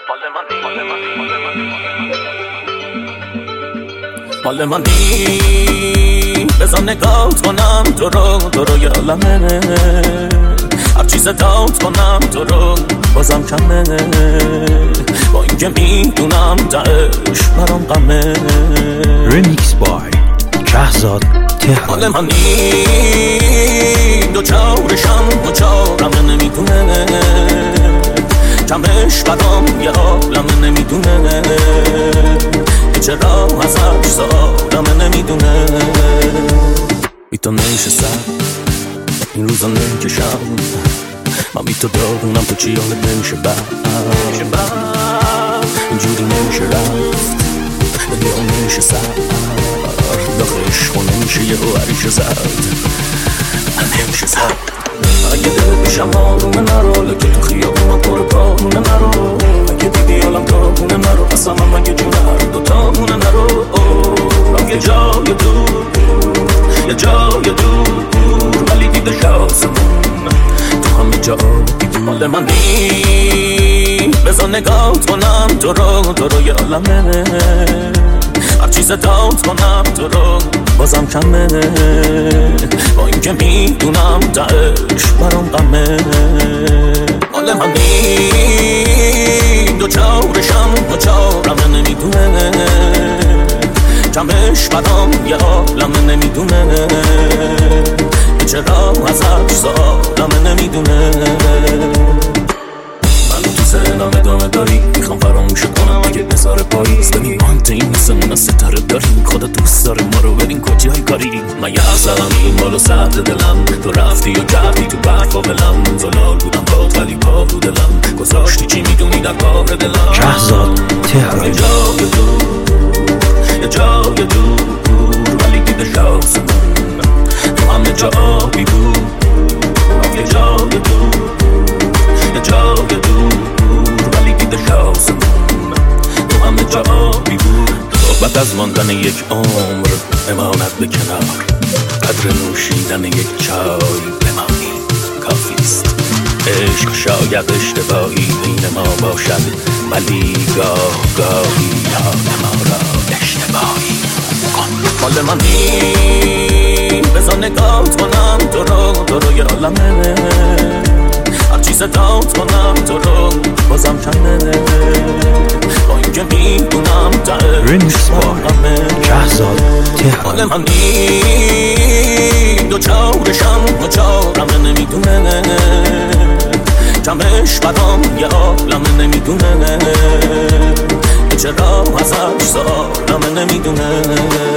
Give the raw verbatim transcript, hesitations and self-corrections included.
مال منی بزن نگات کنم تو رو تو رو یالمه هر چیز داد کنم تو رو بازم کمه با اینکه میدونم دعش برام غمه ریمیکس بای شهزاد تهران. مال منی دو چارشم و چارم نمیدونه کمش برام یه عالم نمیدونه چرا ازش سالم نمیدونه بی تو نشستم این روزا نکشم من بی تو دارونم تو چی حالت نمیشه بر اینجوری نمیشه رفت یا نمیشه سر داخلش خونه میشه یه هریشه زد نمیشه زد اگه دل بشم آرومه نرو لکه تو خیابون پر پارونه نرو اگه دیدی حالم تابونه نرو اصلا من مگه جون هر دو تامونه نرو رام یه جای دور یه جای دور ولی دیده شاسمون تو همه جا مال من نی بزن نگات کنم تو رو تو رو یه عالمه هر چیز داد کنم تو رو بازم کمه با اینکه میدونم دعش برام غمه مال من نی دو چارشم و چارم نمیدونه کمش برام یه عالم نمیدونه چرا ازش سالم نمیدونه سلام ادامه داری میخوام فراموش کنم اگه بذاره پاییز ببین مانت این مثل ستاره داریم خدا دوست داره ما رو برین کجای کاری من یه اصلا این بالا سرد دلم تو رفتی و کردی تو برف و بلم زلال بودم باد ولی پا رو دلم گذاشتی چی میدونی در کار دلم شهزاد تهران. یه جای دور یه جای دور ولی دیده شاسمون تو همه جا آبی بود یه جای دور یه جای دور ولی دیده شاسمون تو همه جا آبی بود صحبت از ماندن یک عمر امانت به کنار قدر نوشیدن یک چای بمانی کافیست عشق شاید اشتباهی بین ما باشد ولی گاه گاهی یاد ما را اشتباهی کن مال منی بزن نگات کنم تو رو تو رو یه عالمه هر چیز داد کنم تو رو بازم کمه با اینکه میدونم ریمیکس بای شهزاد تهران. مال منی دو چارشم و چارم نمیدونه کمش برام یه عالم نمیدونه چرا ازش سالم نمیدونه